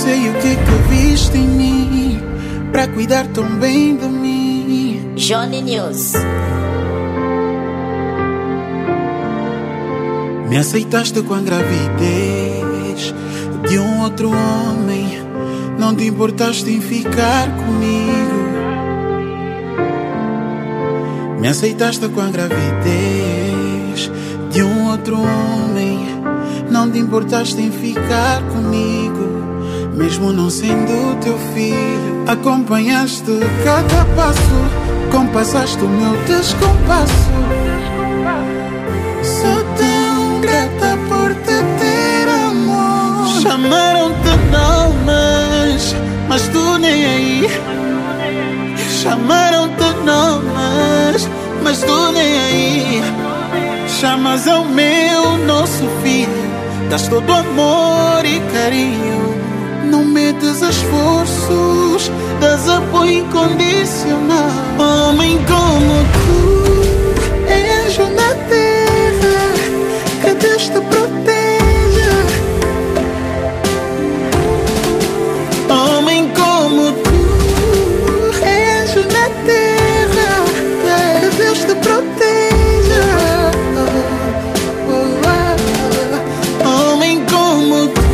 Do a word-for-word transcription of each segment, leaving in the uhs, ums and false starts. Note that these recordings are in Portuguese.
sei o que é que viste em mim pra cuidar tão bem de mim. Johnny News. Me aceitaste com a gravidez de um outro homem. Não te importaste em ficar comigo. Me aceitaste com a gravidez de um outro homem. Não te importaste em ficar comigo. Mesmo não sendo teu filho, acompanhaste cada passo, compassaste o meu descompasso. Sou tão grata por te ter amor. Chamaram-te nomes, mas tu nem aí. Chamaram-te nomes, mas tu nem aí. Chamas ao meu, nosso filho, das todo amor e carinho. Não medes esforços, das apoio incondicional. Homem como tu, anjo na terra, que Deus te proteja. Homem como tu, anjo na terra, que Deus te proteja. Homem como tu,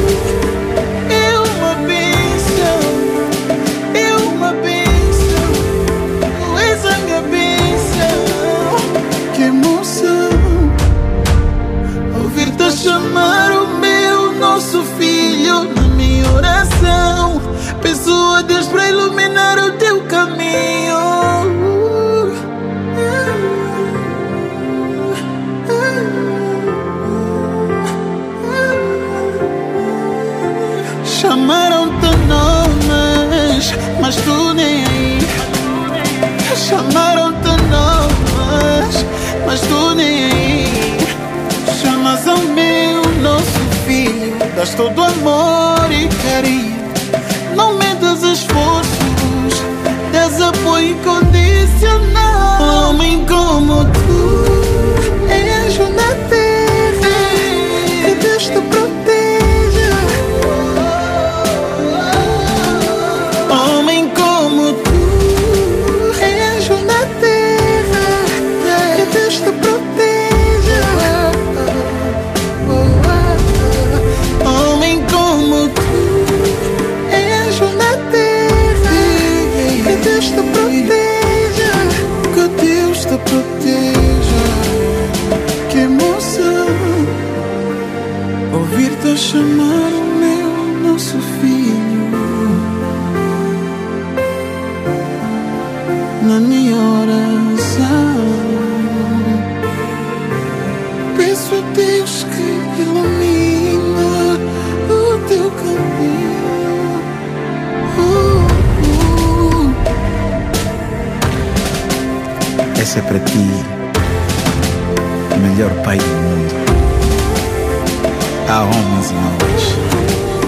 chamar o meu, nosso filho na minha oração. Peço a Deus para iluminar o teu caminho. Chamaram-te nomes, mas tu nem aí. Chamaram-te nomes, mas tu nem aí. Chamas ao meu, nosso filho, das todo amor e carinho. Não medas esforços, das apoio incondicional. Homem como tu, anjo na terra, que Deus te proteja. Homem como tu, anjo na terra, que Deus te proteja. Proteja, que emoção ouvir-te chamar o meu, nosso filho na minha oração. Peço a Deus que ilumina o teu caminho. uh, uh. Essa é para ti, o melhor pai do mundo. Há homens e homens,